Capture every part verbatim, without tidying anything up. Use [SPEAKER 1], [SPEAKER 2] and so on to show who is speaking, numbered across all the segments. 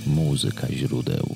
[SPEAKER 1] Muzyka źródeł.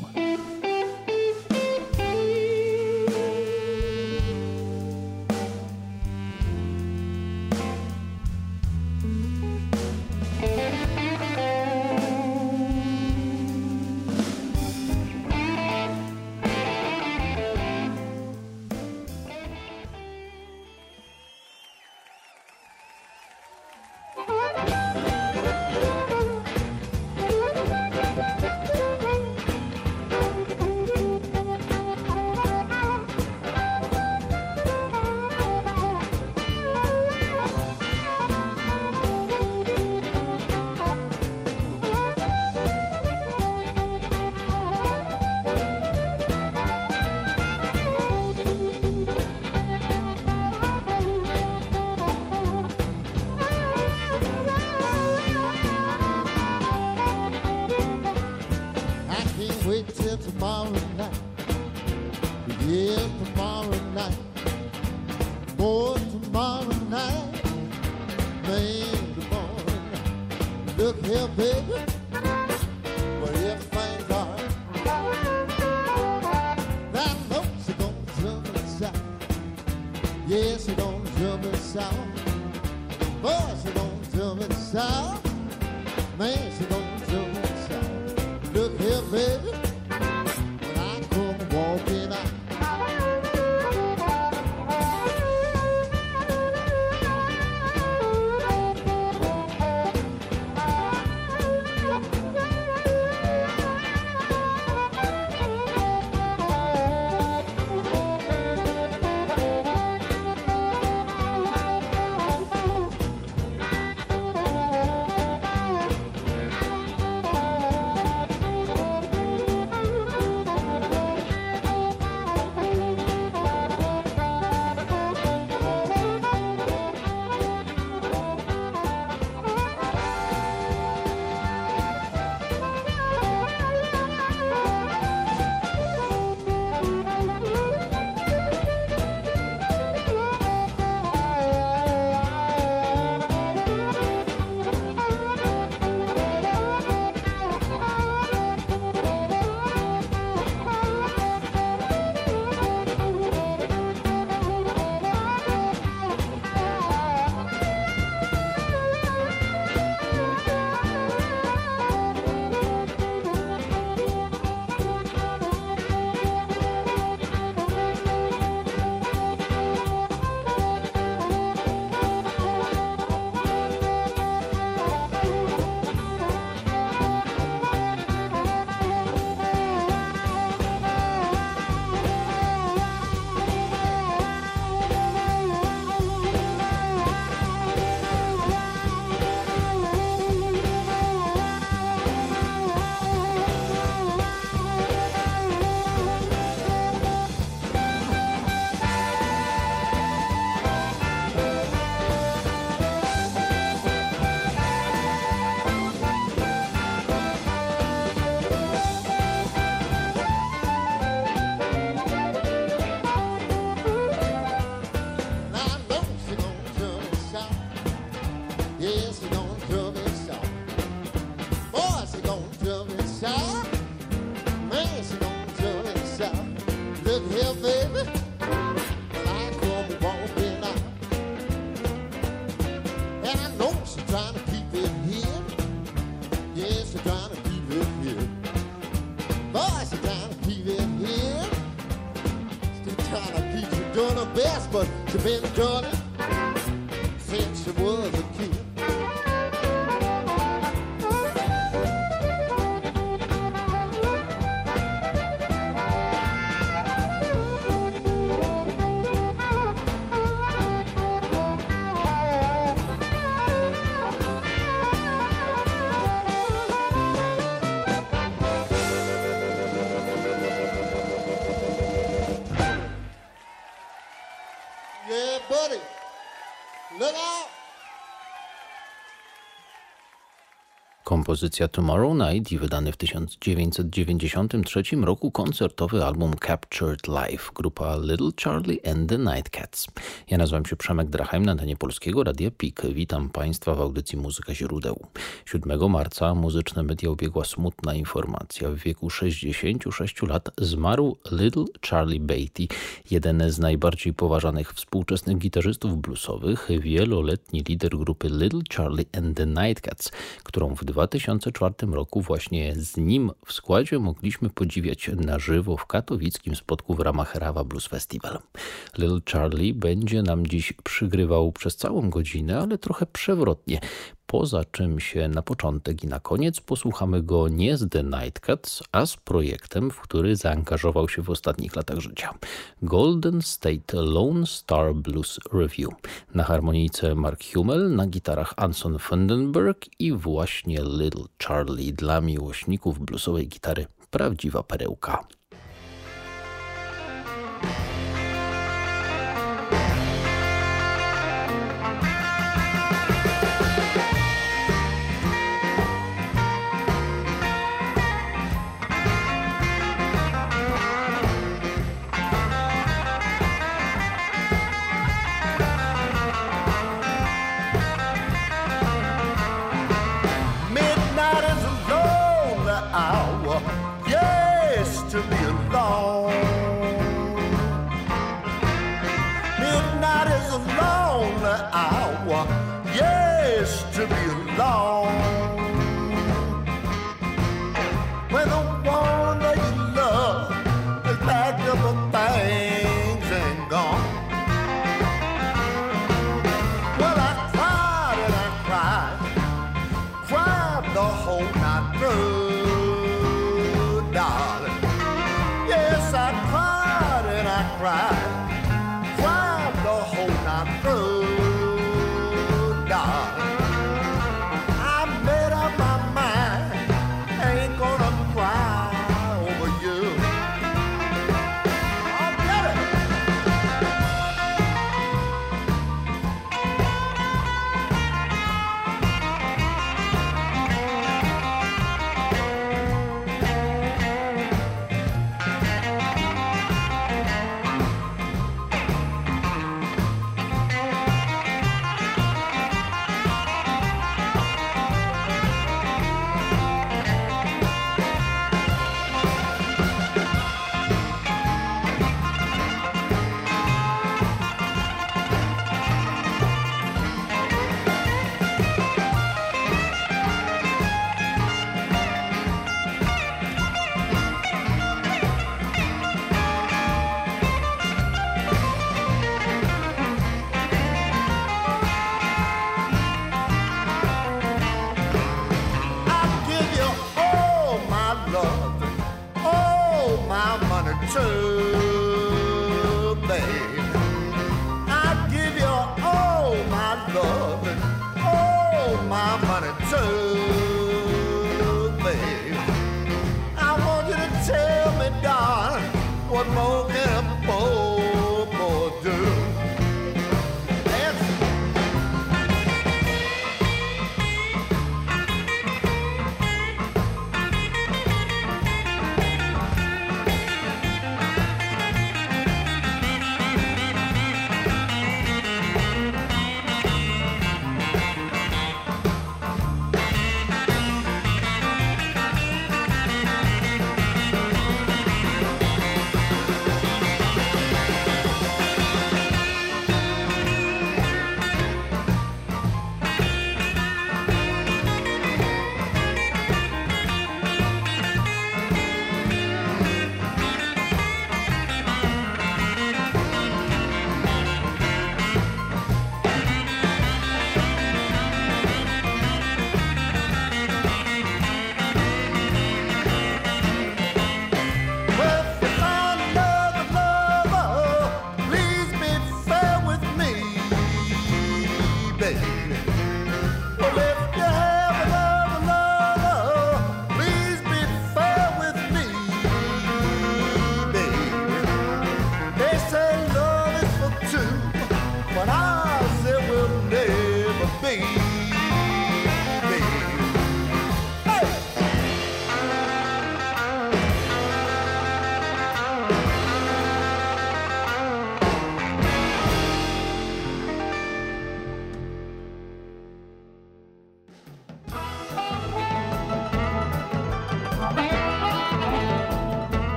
[SPEAKER 1] Kompozycja Tomorrow Night i wydany w tysiąc dziewięćset dziewięćdziesiątym trzecim roku koncertowy album Captured Live, grupa Little Charlie and the Nightcats. Ja nazywam się Przemek Drachheim, na antenie Polskiego Radia P I K. Witam Państwa w audycji Muzyka Źródeł. siódmego marca muzyczne media ubiegła smutna informacja. W wieku sześćdziesięciu sześciu lat zmarł Little Charlie Beatty, jeden z najbardziej poważanych współczesnych gitarzystów bluesowych, wieloletni lider grupy Little Charlie and the Nightcats, którą w dwa tysiące czwartym roku właśnie z nim w składzie mogliśmy podziwiać na żywo w katowickim spotku w ramach Rawa Blues Festival. Little Charlie będzie nam dziś przygrywał przez całą godzinę, ale trochę przewrotnie. Poza czym się na początek i na koniec posłuchamy go nie z The Nightcats, a z projektem, w który zaangażował się w ostatnich latach życia. Golden State Lone Star Blues Review. Na harmonijce Mark Hummel, na gitarach Anson Fundenberg i właśnie Little Charlie. Dla miłośników bluesowej gitary prawdziwa perełka.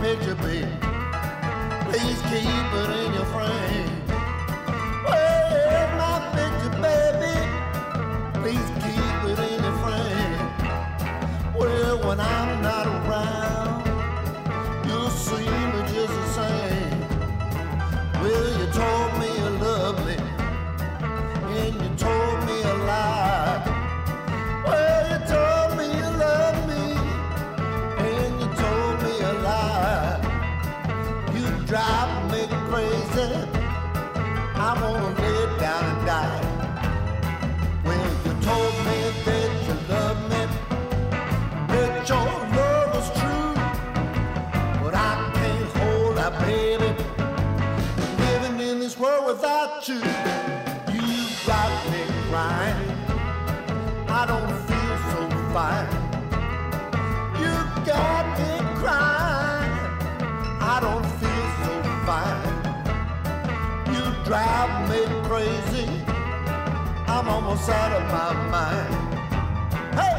[SPEAKER 2] picture, baby. Please keep it in your frame. Where's my picture, baby? Please keep it in your frame. Well, when I'm not around, you'll see me just the same. Well, you told me you loved me, and you told me a lie. Well, you told me you loved me, and you told me a lie. You drive me crazy. I wanna lay down and die. Well, you told me that you love me, that your love was true, but I can't hold that, baby. Living in this world without you, you got me crying. I don't feel so fine. You got me crying. I don't feel so fine. You drive me crazy. I'm almost out of my mind. Hey!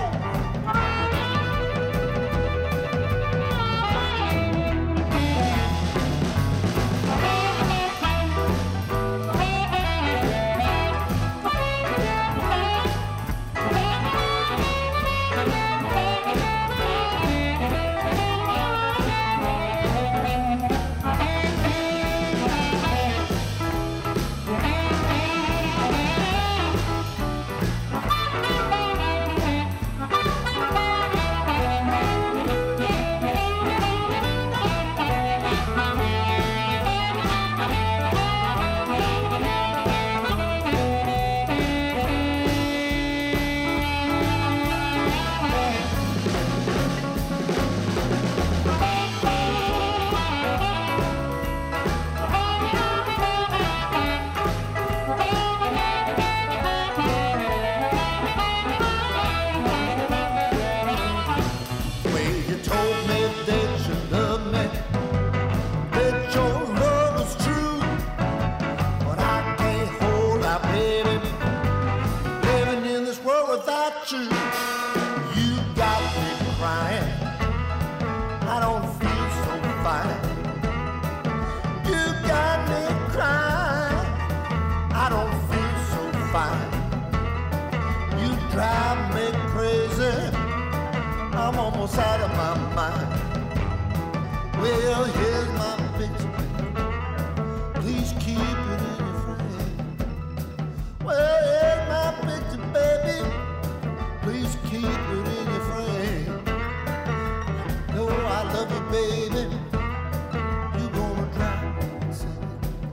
[SPEAKER 2] Out of my mind. Well, here's my picture. Please keep it in your frame. Well, here's my picture, baby. Please keep it in your frame. No, I love you, baby. You gonna drive me insane.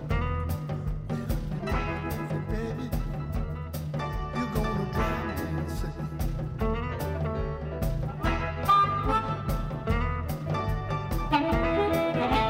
[SPEAKER 2] Baby, you gonna drive me insane.
[SPEAKER 3] Thank you.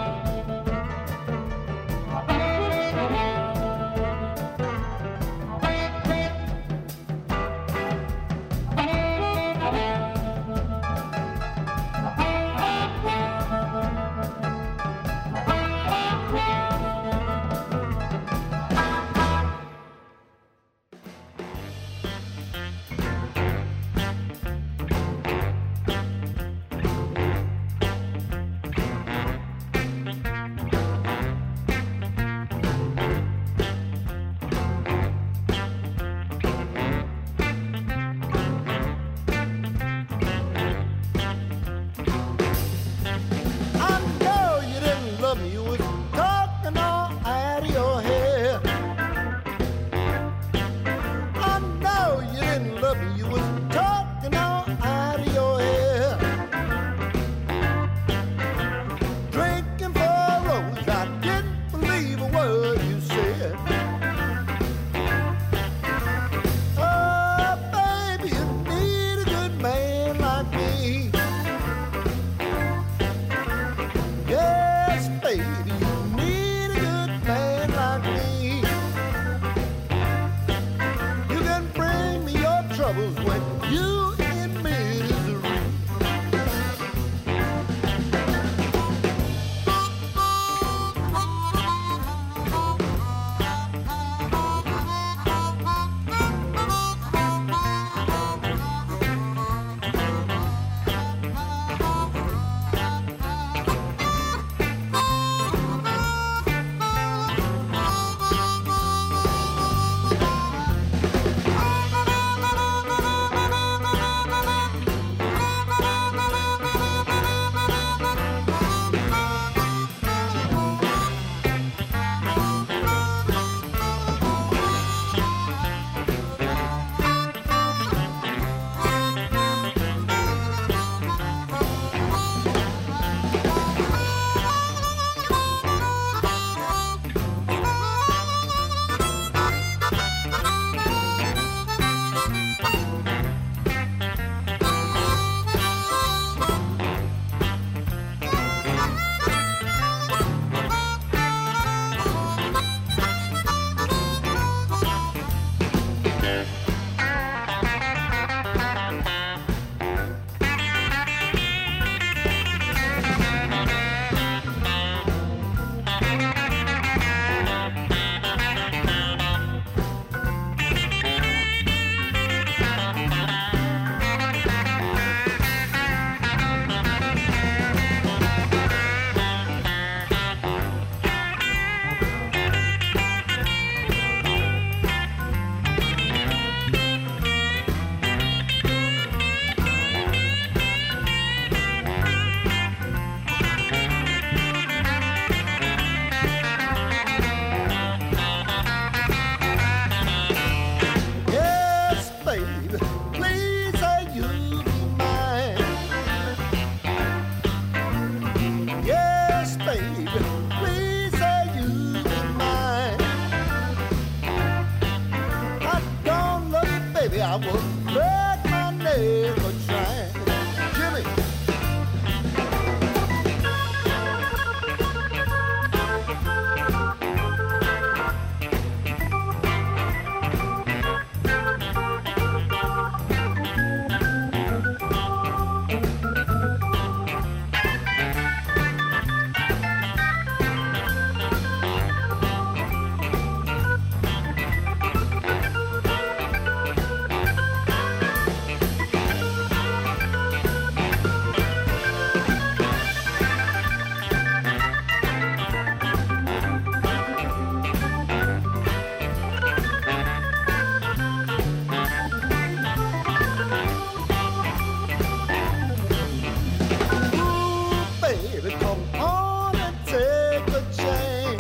[SPEAKER 2] come on and take a chance.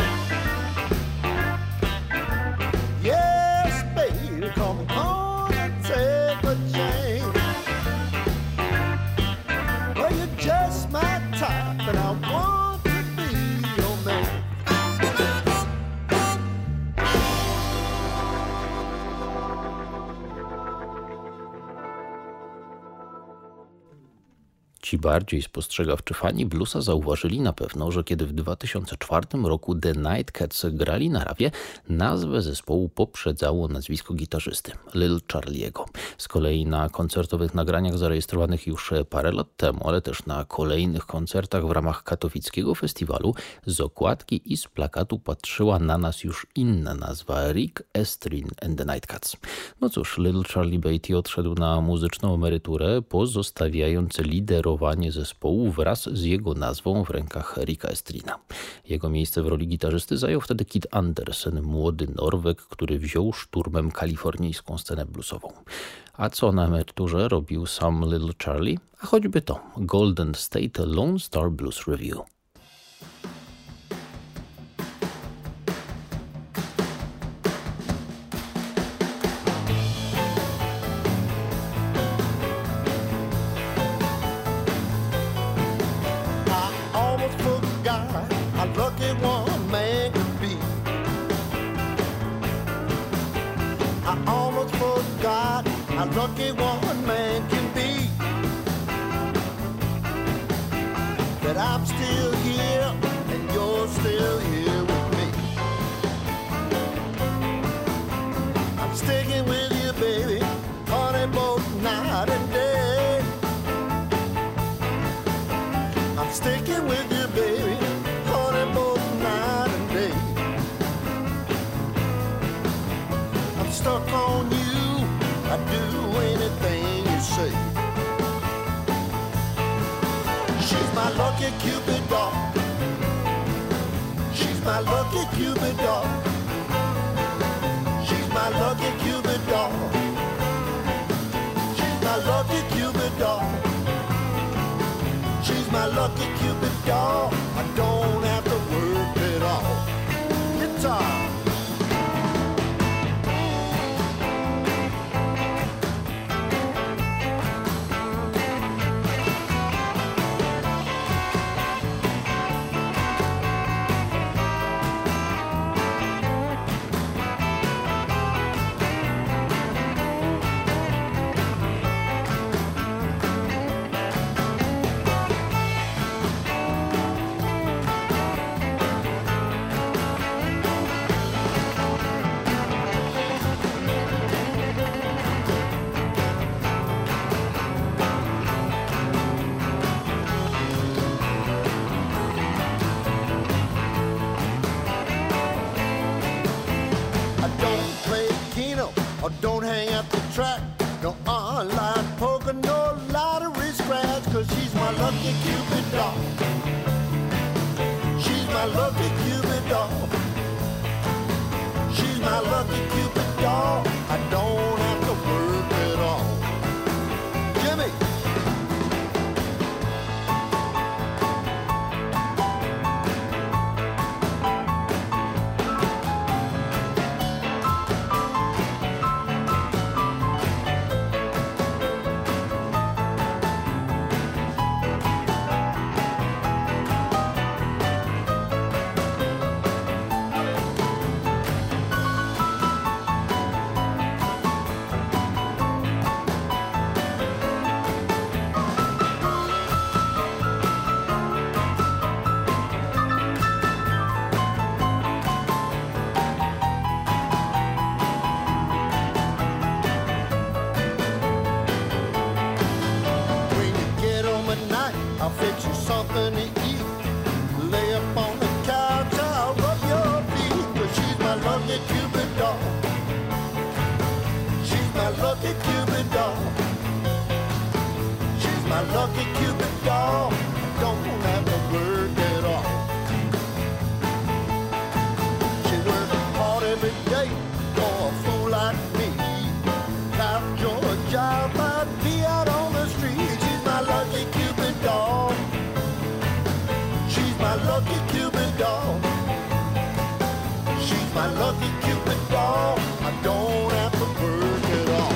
[SPEAKER 2] Yes, baby, come on and take a chance. Well, you're just my type, and I want to be your man.
[SPEAKER 1] Ci bardziej spostrzegawczy fani bluesa zauważyli na pewno, że kiedy w dwa tysiące czwartym roku The Nightcats grali na rawie, nazwę zespołu poprzedzało nazwisko gitarzysty, Little Charlie'ego. Z kolei na koncertowych nagraniach zarejestrowanych już parę lat temu, ale też na kolejnych koncertach w ramach katowickiego festiwalu z okładki i z plakatu patrzyła na nas już inna nazwa, Rick Estrin and the Nightcats. No cóż, Little Charlie Beatty odszedł na muzyczną emeryturę, pozostawiając liderowanie zespołu wraz z jego nazwą w rękach Ricka Estrina. Jego miejsce w roli gitarzysty zajął wtedy Kid Andersen, młody Norweg, który wziął szturmem kalifornijską scenę bluesową. A co na emeryturze robił sam Little Charlie? A choćby to, Golden State Lone Star Blues Review.
[SPEAKER 2] Lucky one man could be. I almost forgot how lucky one man can be. That I'm still here and you're still here with me. I'm sticking with you, baby, honey, both night and day. I'm sticking with you, baby, stuck on you, I'd do anything you say. She's my lucky Cupid doll. She's my lucky Cupid doll. She's my lucky Cupid doll. She's my lucky Cupid doll. She's my lucky Cupid doll. I don't have to work at all. Guitar. Or don't hang up the track, no online poker, no lottery scratch, cause she's my lucky Cupid doll. She's my lucky Cupid doll. She's my lucky Cupid doll. I don't have to work at all. Jimmy! my lucky Cupid doll. She's my lucky Cupid doll. I don't have to work at all.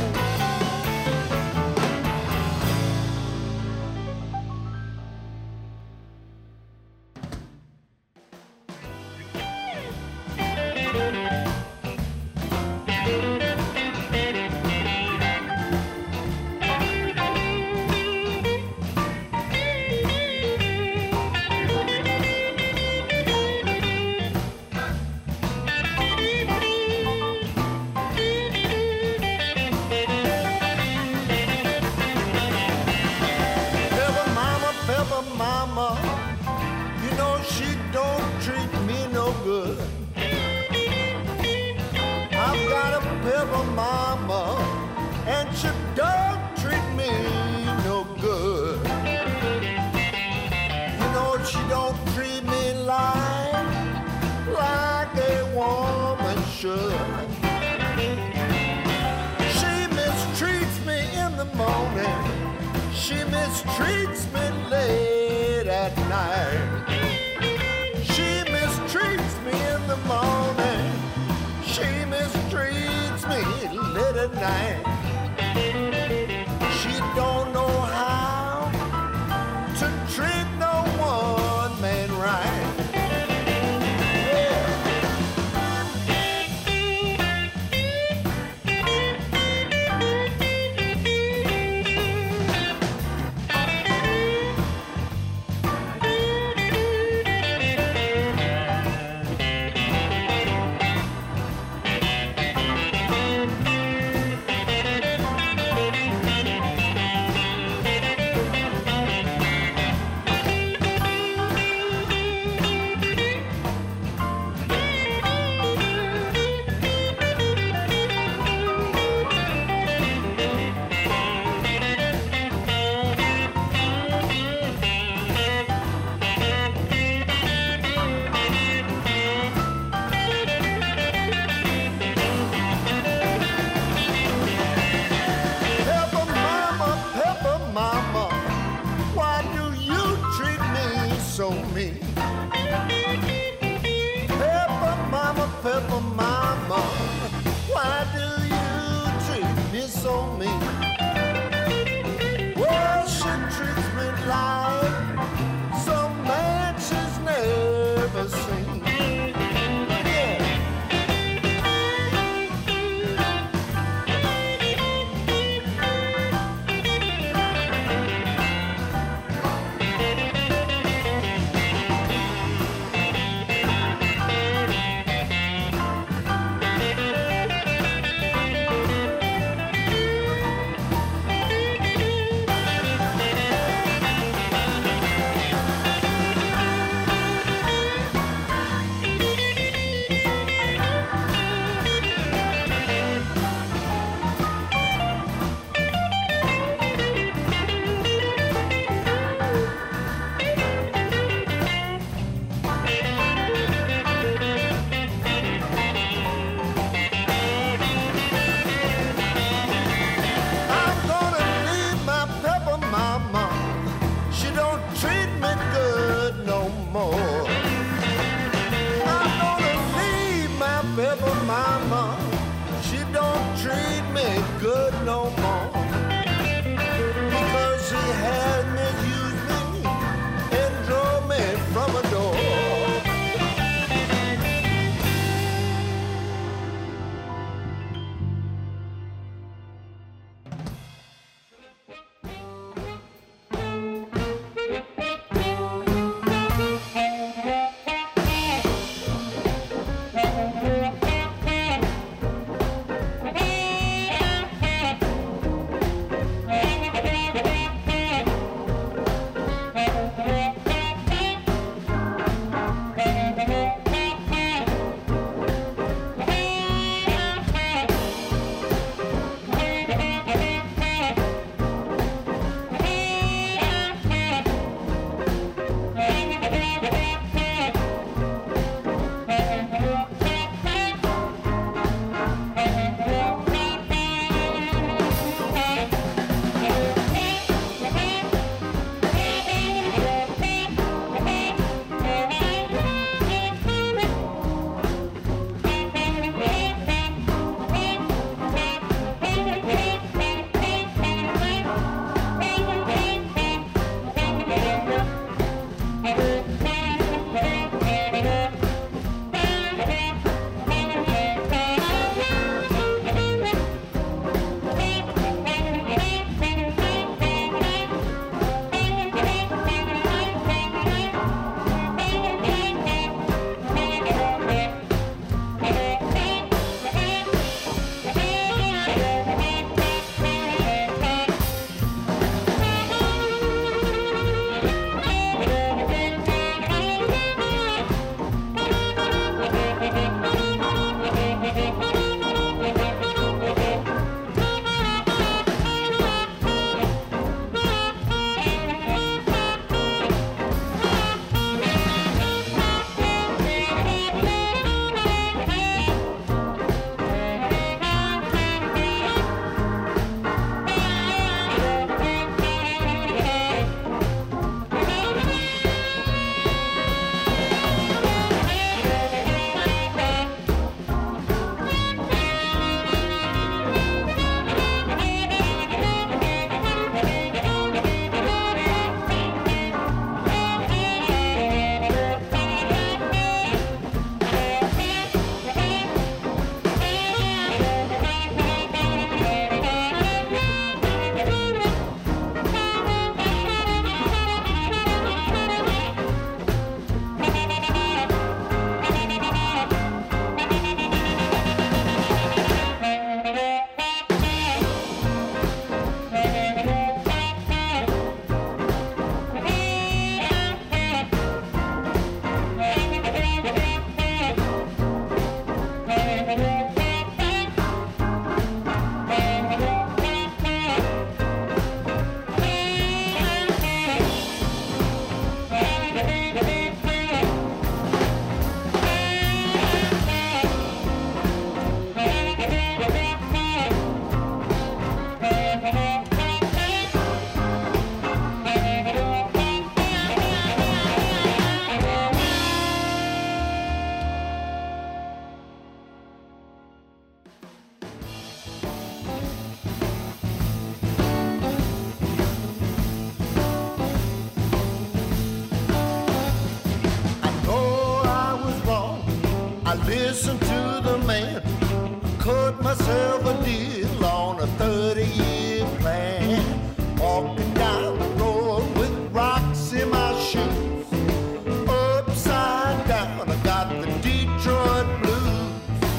[SPEAKER 2] listen to the man. Cut myself a deal on a thirty-year plan. Walking down the road with rocks in my shoes. Upside down, I got the Detroit blues.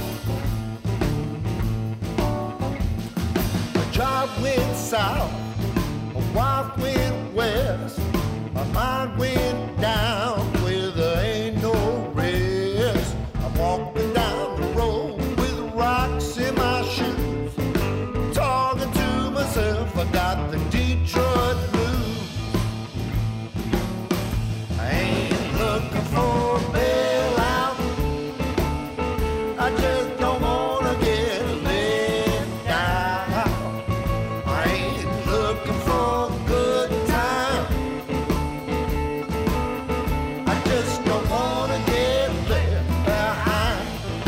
[SPEAKER 2] My job went south, my wife went west. My mind went down where there ain't no rest. I'm walking down the road with rocks in my shoes. Talking to myself, I got the Detroit blues. I ain't looking for a bailout. I just don't wanna get let down. I ain't looking for a good time. I just don't wanna get left behind.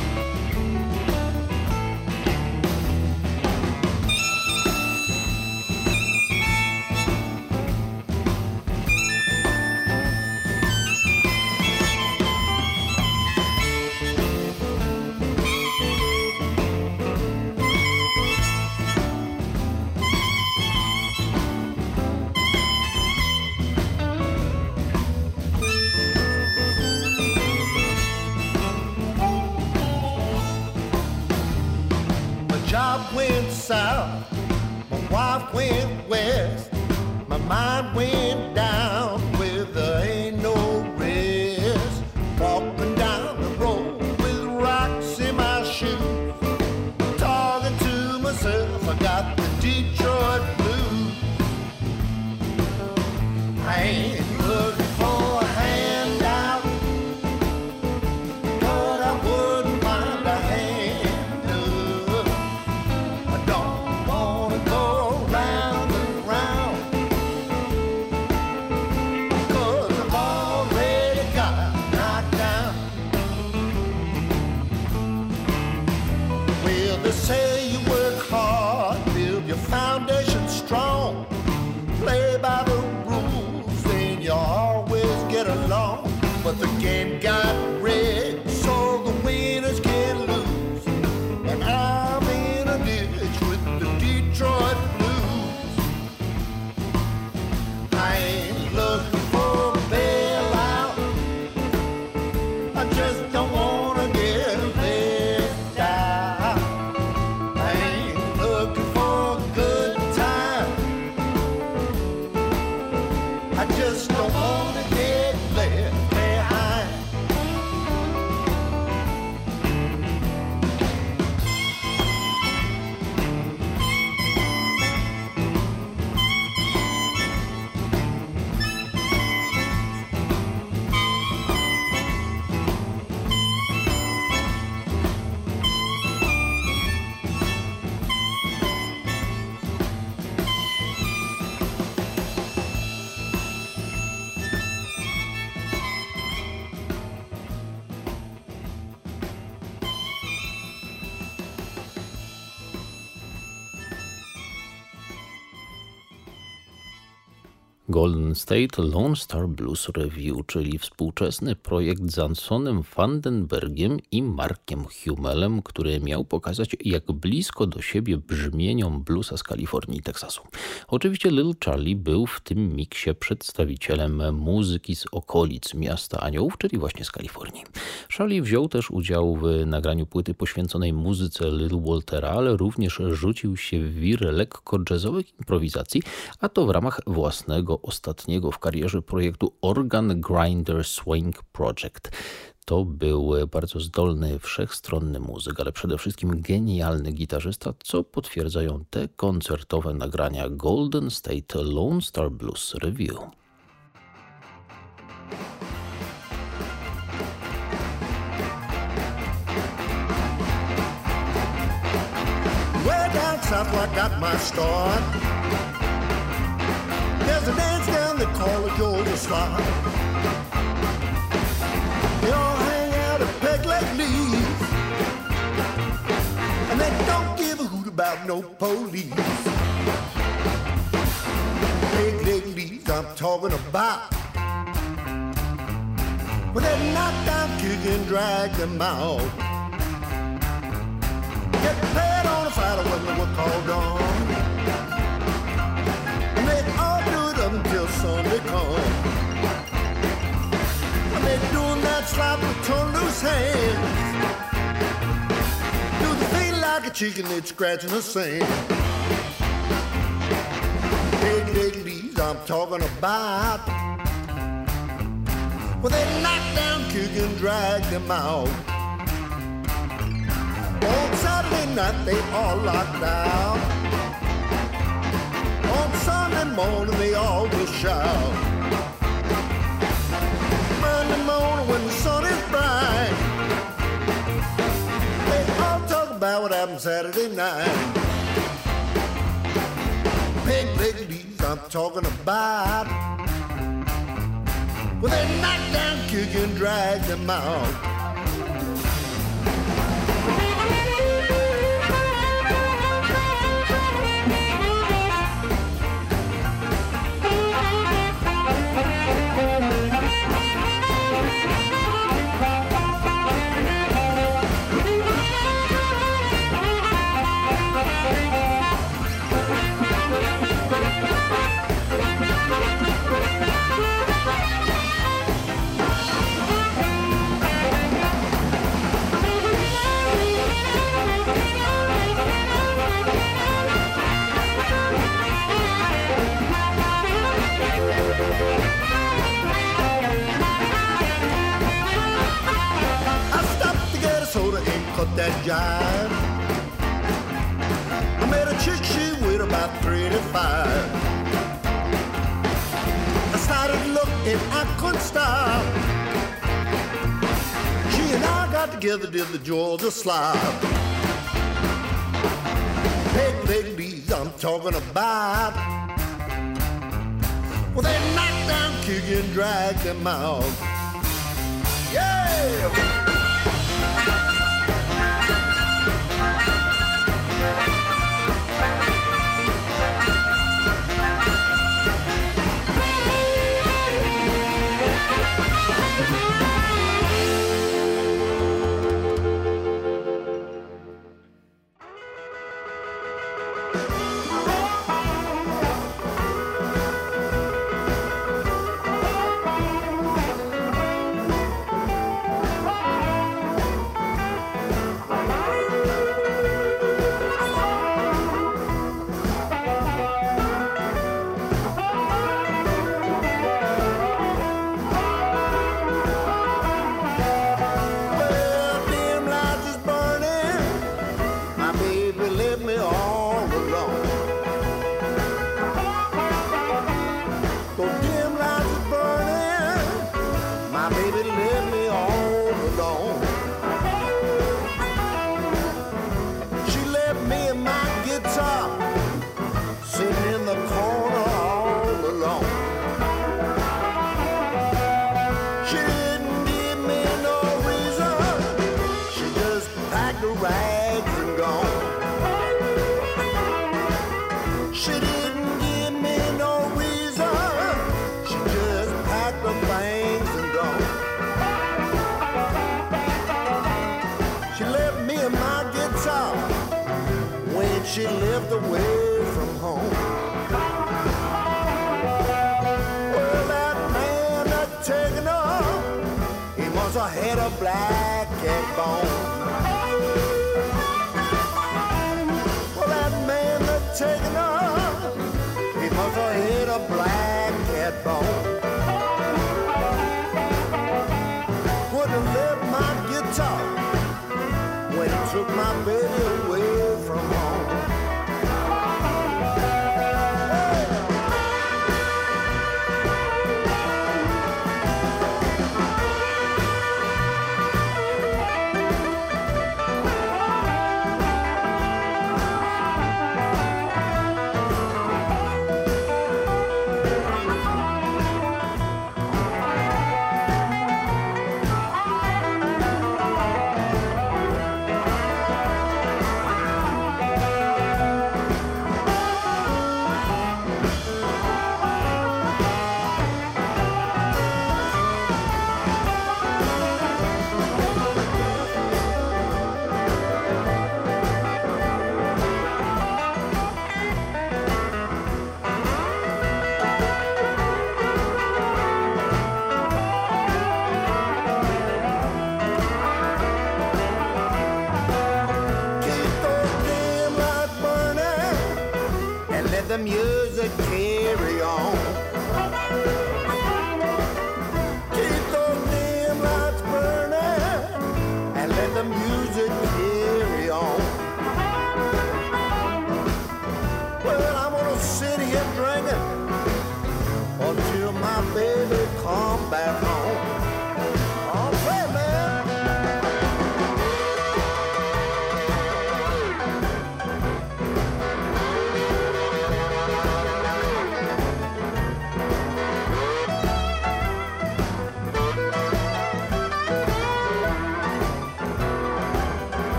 [SPEAKER 2] My job went south, my wife went west. My mind went down where there ain't no rest. Walking down the road with rocks in my shoes. Talking to myself, I got the Detroit blues. I ain't looking for a handout, but I wouldn't mind a hand up. I don't wanna go round and round, 'cause I've already got knocked down. Well, they say you work hard, build your foundation strong, play by the rules, then you always get along. But the game got rigged, so the winners can lose. And I'm in a ditch with the Detroit blues. I ain't looking for a bailout. I just don't wanna get let down. I ain't looking for a good time. I just don't wanna get left behind.
[SPEAKER 1] Golden State Lone Star Blues Revue, czyli współczesny projekt z Ansonem Vandenbergiem i Markiem Humelem, który miał pokazać, jak blisko do siebie brzmieniom bluesa z Kalifornii i Teksasu. Oczywiście Little Charlie był w tym miksie przedstawicielem muzyki z okolic Miasta Aniołów, czyli właśnie z Kalifornii. Charlie wziął też udział w nagraniu płyty poświęconej muzyce Little Waltera, ale również rzucił się w wir lekko jazzowych improwizacji, a to w ramach własnego ostatniego w karierze projektu Organ Grinder Swing Project. To był bardzo zdolny, wszechstronny muzyk, ale przede wszystkim genialny gitarzysta, co potwierdzają te koncertowe nagrania Golden State Lone Star Blues Revue.
[SPEAKER 2] Way down south where I got my start, there's a dance down the call of Georgia Slide. They all hang out at Peg Leg Lee's, and they don't give a hoot about no police. Peg Leg Lee's I'm talking about, when they knock down, kick and drag them out. get paid on a Friday when the work called on. And they all do it up until Sunday come. And they doing that slap with turn loose hands. Do the feel like a chicken that's scratching the sand. Big, big leaves I'm talking about. Well, they knock down, kick and drag them out. On Saturday night they all locked out. On Sunday morning they all will shout. Monday morning when the sun is bright, they all talk about what happened Saturday night. Big, big leaves I'm talking about. Well, they knock down, kick and drag them out. Cut that jive. I met a chick, she weighed about three eighty-five. I started looking, I couldn't stop. She and I got together, did the Georgia slide. Big, big leaves I'm talking about. Well, they knocked down, kick and drag them out. Yeah! She lived away from home. Well, that man that taken her, he must have had a black cat bone. Well, that man that taken her, he must have had a black cat bone. Would have left my guitar when he took my baby away from home.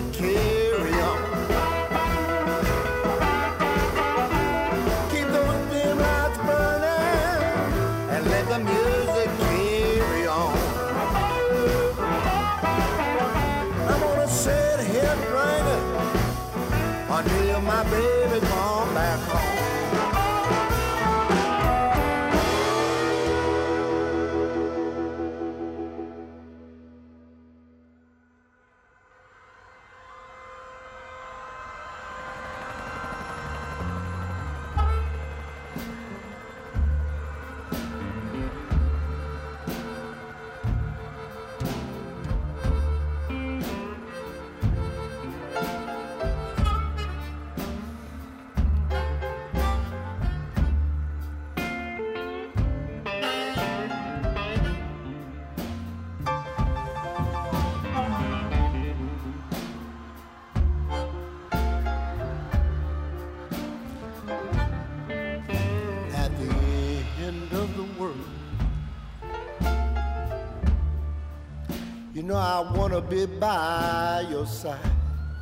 [SPEAKER 2] carry on. Keep those dim lights burning and let the music carry on. I'm gonna sit here drinking until my baby come back home. You know I wanna be by your side.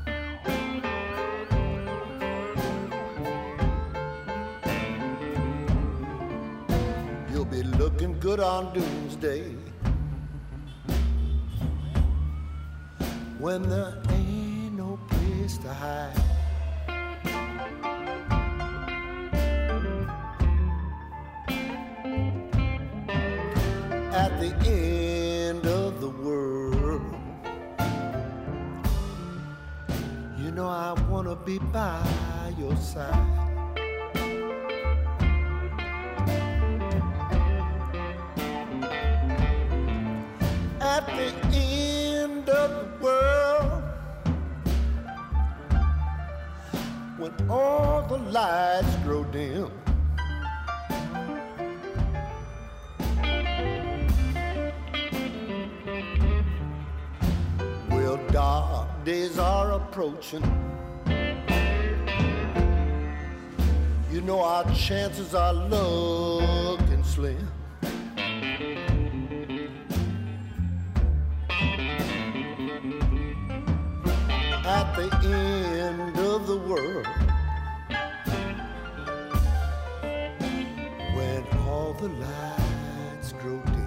[SPEAKER 2] You'll be looking good on doomsday when there ain't no place to hide. At the end of the world, you know I wanna be by your side. At the end of the world, when all the lights grow dim, dark days are approaching. You know our chances are looking slim. At the end of the world, when all the lights grow dim,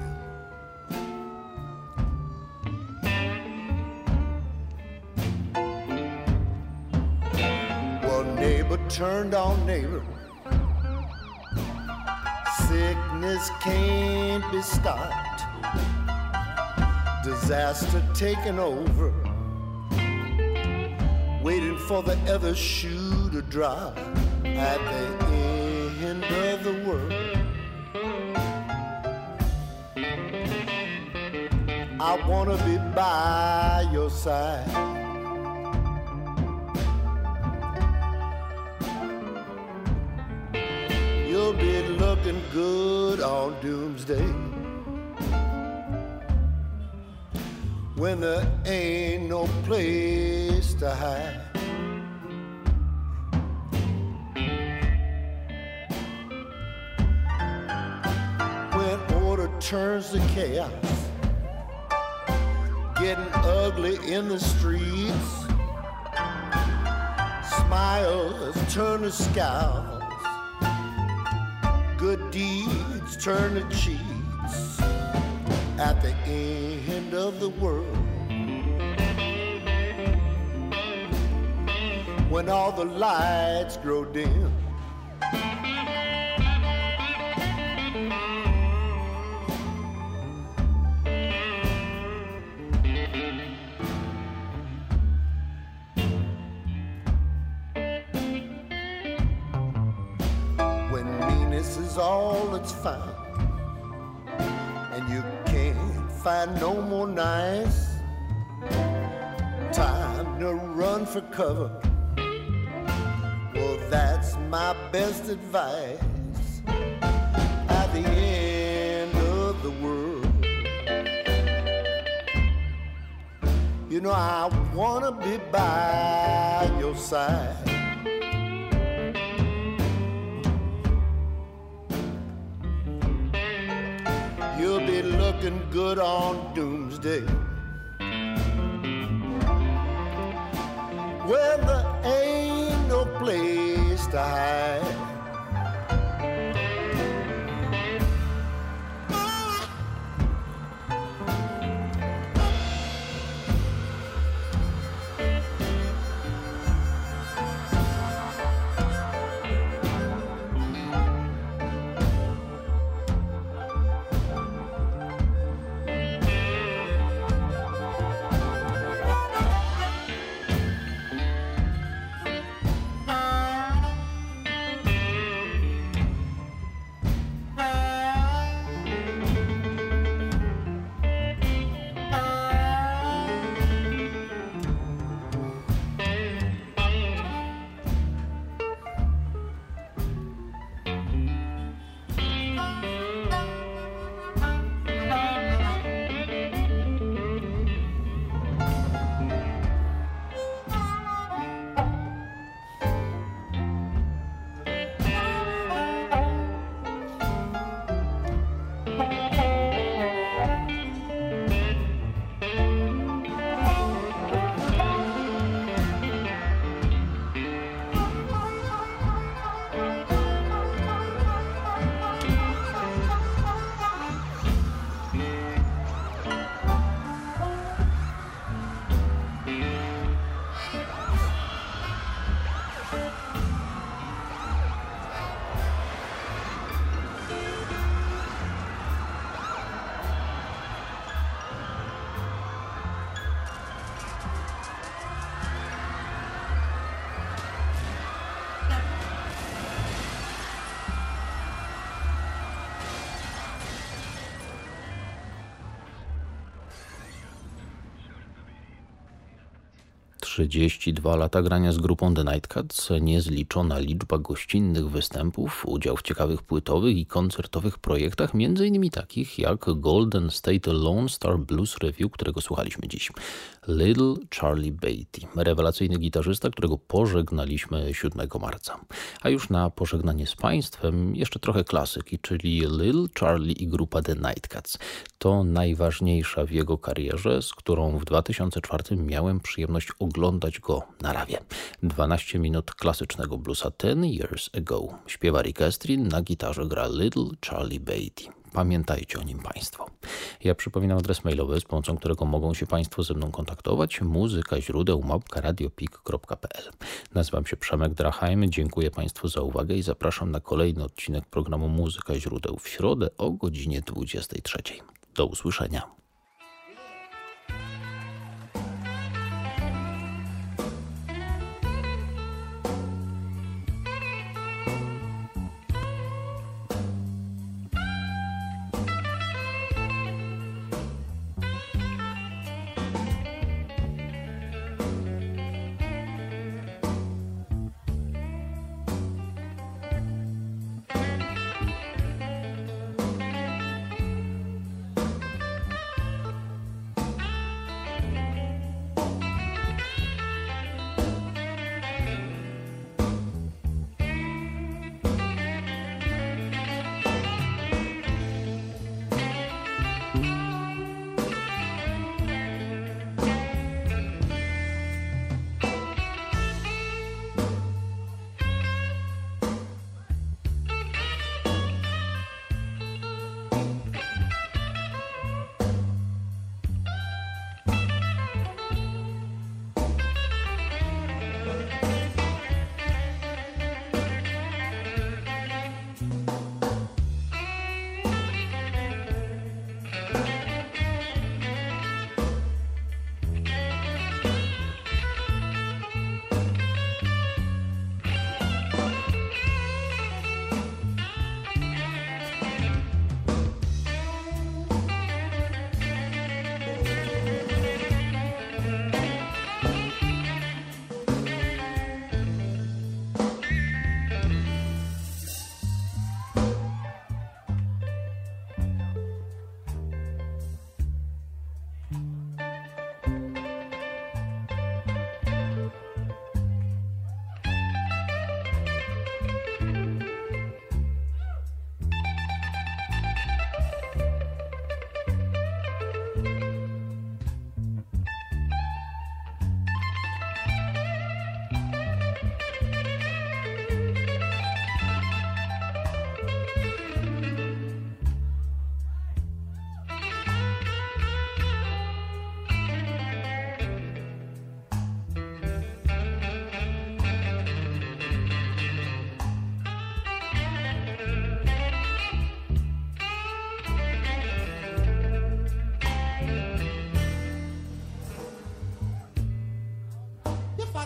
[SPEAKER 2] neighbor turned on neighbor. Sickness can't be stopped. Disaster taking over. Waiting for the other shoe to drop. At the end of the world, I wanna be by your side. You'll be looking good on doomsday when there ain't no place to hide. When order turns to chaos, getting ugly in the streets, smiles turn to scowls, good deeds turn to cheats. At the end of the world, when all the lights grow dim, is all that's found, and you can't find no more nice. Time to run for cover. Well, that's my best advice. At the end of the world, you know I wanna be by your side. You'll be looking good on doomsday where there ain't no place to hide.
[SPEAKER 1] trzydzieści dwa lata grania z grupą The Nightcats, niezliczona liczba gościnnych występów, udział w ciekawych płytowych i koncertowych projektach, m.in. takich jak Golden State Lone Star Blues Review, którego słuchaliśmy dziś. Little Charlie Beatty, rewelacyjny gitarzysta, którego pożegnaliśmy siódmego marca. A już na pożegnanie z Państwem jeszcze trochę klasyki, czyli Little Charlie i grupa The Nightcats. To najważniejsza w jego karierze, z którą w dwa tysiące czwartym miałem przyjemność oglądać go na rawie. dwanaście minut klasycznego bluesa Ten Years Ago. Śpiewa Rick Estrin, na gitarze gra Little Charlie Beatty. Pamiętajcie o nim Państwo. Ja przypominam adres mailowy, z pomocą którego mogą się Państwo ze mną kontaktować. Muzyka źródeł małpka radiopik kropka p l. Nazywam się Przemek Drachheim. Dziękuję Państwu za uwagę i zapraszam na kolejny odcinek programu Muzyka źródeł w środę o godzinie dwudziestej trzeciej. Do usłyszenia.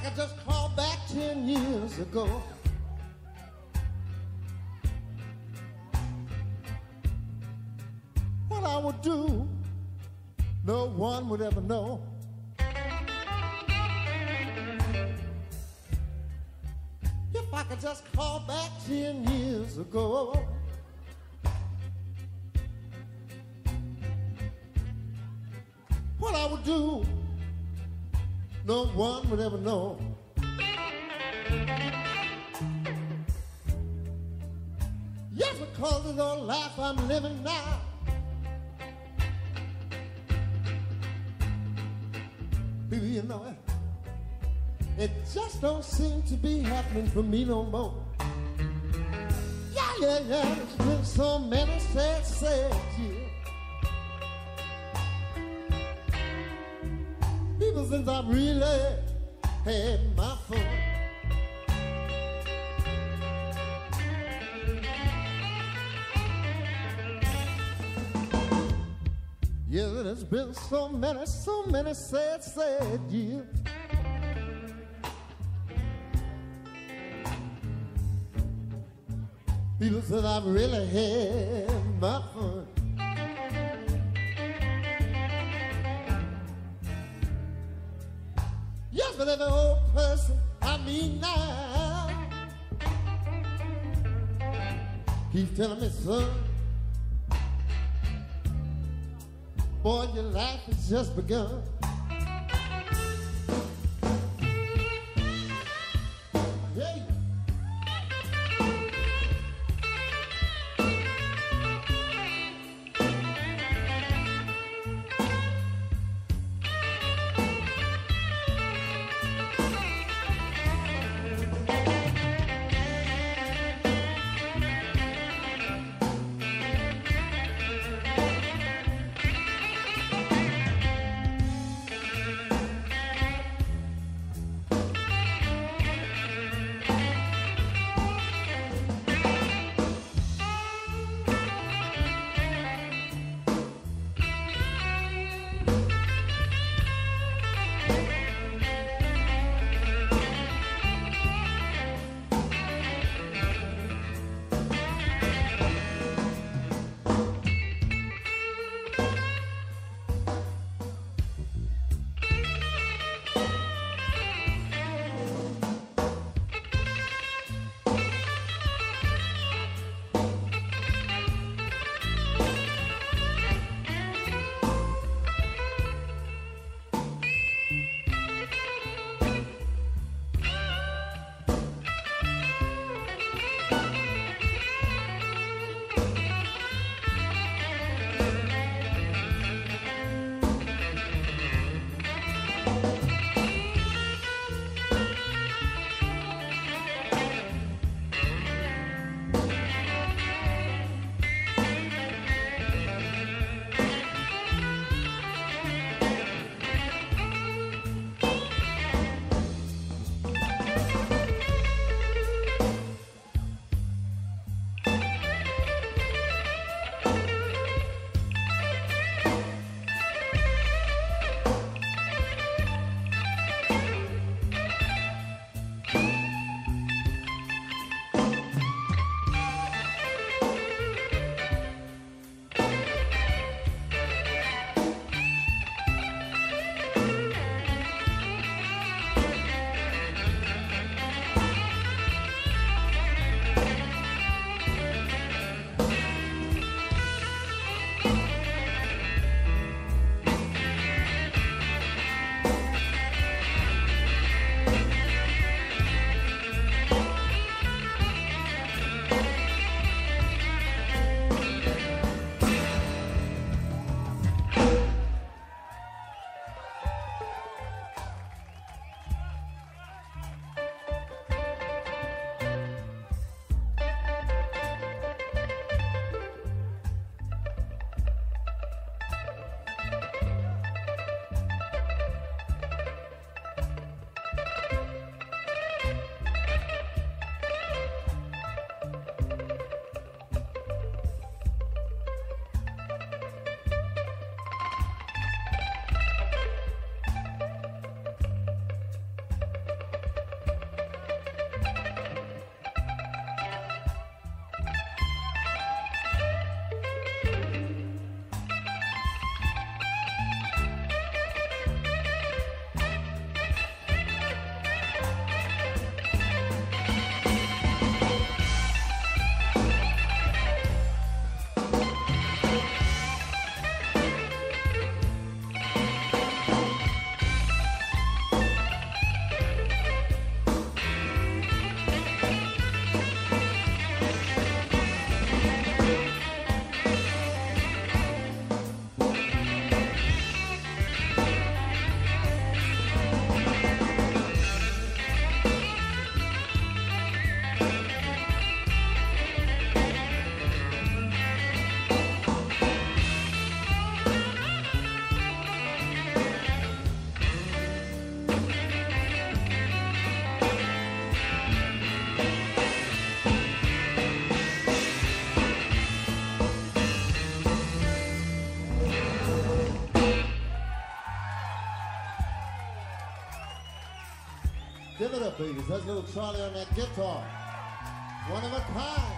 [SPEAKER 2] could just call back ten years ago, what I would do, no one would ever know. If I could just call back ten years ago, what I would do, no one would ever know. Yes, because of the life I'm living now, baby, you know it. It just don't seem to be happening for me no more. Yeah, yeah, yeah, it's been so many sad, sad years. People since I really had my fun. Yeah, there's been so many, so many sad, sad years. People said I've really had my fun. Yes, but every old person I meet now keeps telling me, son, boy, your life has just begun. Hey. Give it up, babies. That's little Charlie on that guitar. One of a kind.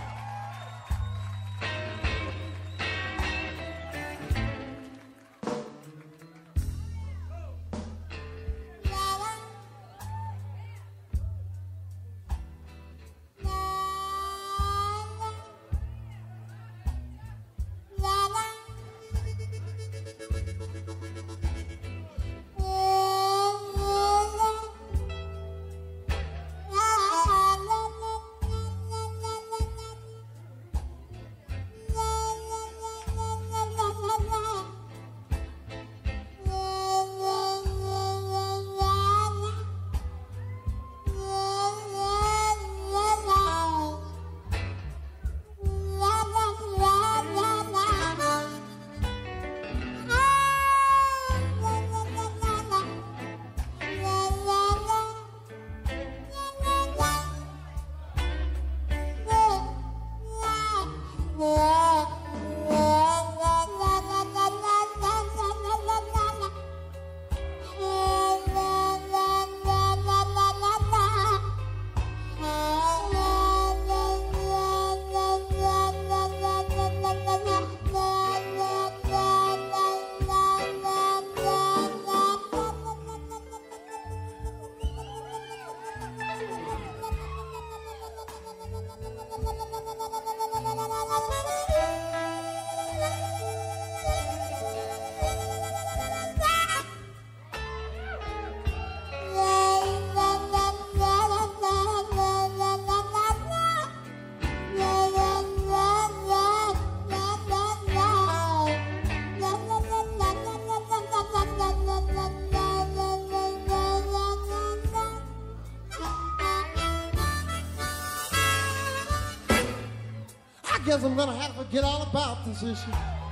[SPEAKER 2] I guess I'm gonna have to forget all about this issue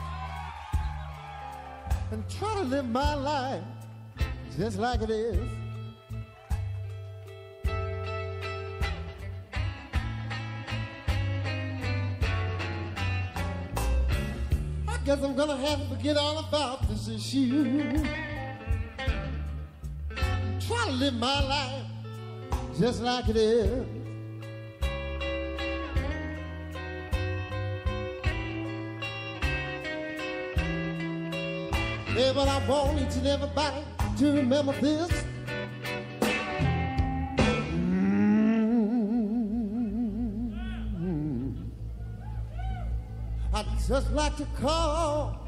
[SPEAKER 2] and try to live my life just like it is. I guess I'm gonna have to forget all about this issue. Try to live my life just like it is. Yeah, but I want each and everybody to remember this. Mm-hmm. I'd just like to call.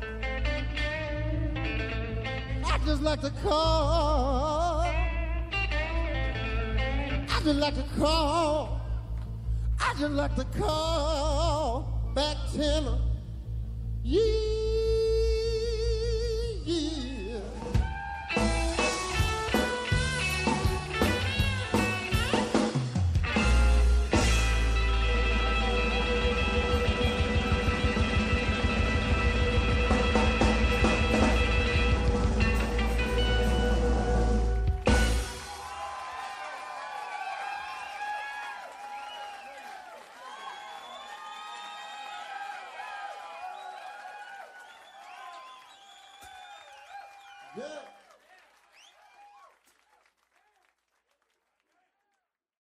[SPEAKER 2] I'd just like to call. I'd just like to call. I'd just like to call back ten years. Yeah.